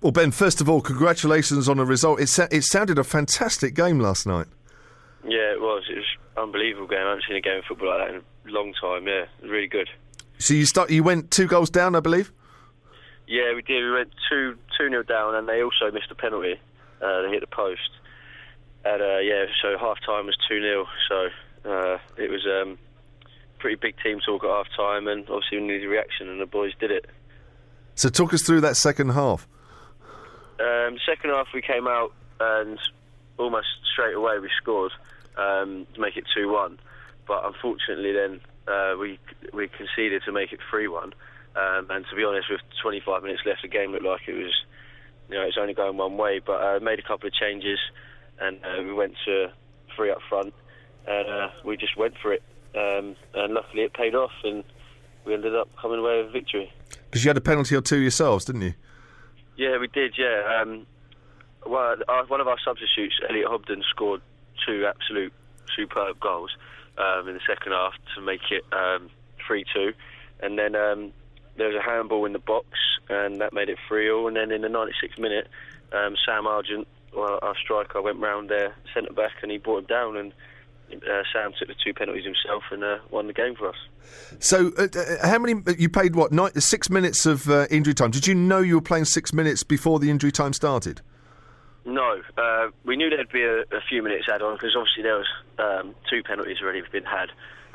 Well, Ben, first of all, congratulations on the result. It sounded a fantastic game last night. Yeah, it was. It was an unbelievable game. I haven't seen a game of football like that in a long time. Yeah, it was really good. So you went 2 goals down, I believe? Yeah, we did. We went 2-0 down, and they also missed a penalty. They hit the post. And, so half-time was 2-0. So it was pretty big team talk at half-time, and obviously we needed a reaction, and the boys did it. So talk us through that second half. Second half, we came out, and almost straight away we scored to make it 2-1. But unfortunately then we conceded to make it 3-1. And to be honest, with 25 minutes left, the game looked like it was, it's only going one way. But I made a couple of changes, and we went to 3 up front, and we just went for it. And luckily it paid off, and we ended up coming away with victory. Because you had a penalty or 2 yourselves, didn't you? Yeah, we did, yeah. One of our substitutes, Elliot Hobden, scored 2 absolute superb goals in the second half to make it 3-2. And then there was a handball in the box, and that made it 3-3. And then in the 96th minute, Sam Argent, our striker, went round their centre-back, and he brought him down, and Sam took the 2 penalties himself and won the game for us. So, how many? You played 6 minutes of injury time. Did you know you were playing 6 minutes before the injury time started? No, we knew there'd be a few minutes add on, because obviously there was 2 penalties already been had,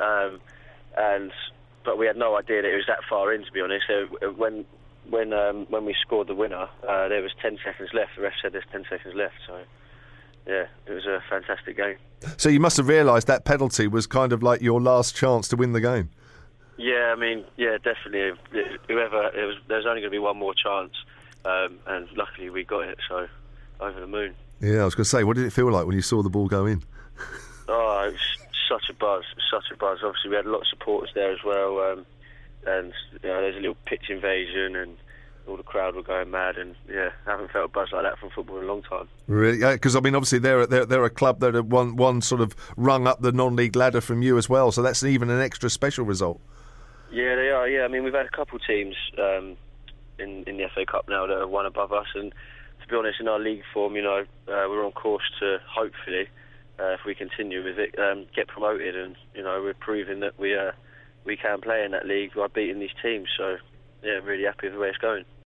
but we had no idea that it was that far in. To be honest, when we scored the winner, there was 10 seconds left. The ref said there's 10 seconds left, so. Yeah, it was a fantastic game. So you must have realised that penalty was kind of like your last chance to win the game. Yeah, definitely. There was only going to be one more chance, and luckily we got it, so over the moon. Yeah, I was going to say, what did it feel like when you saw the ball go in? Oh, it was such a buzz. Obviously, we had a lot of supporters there as well, and there's a little pitch invasion, and all the crowd were going mad, and I haven't felt a buzz like that from football in a long time. Really? Because obviously they're a club that have one sort of rung up the non-league ladder from you as well, so that's even an extra special result. Yeah, they are. Yeah, we've had a couple of teams in the FA Cup now that have won above us, and to be honest, in our league form, we're on course to hopefully, if we continue with it, get promoted, and we're proving that we can play in that league by beating these teams. So yeah, really happy with the way it's going.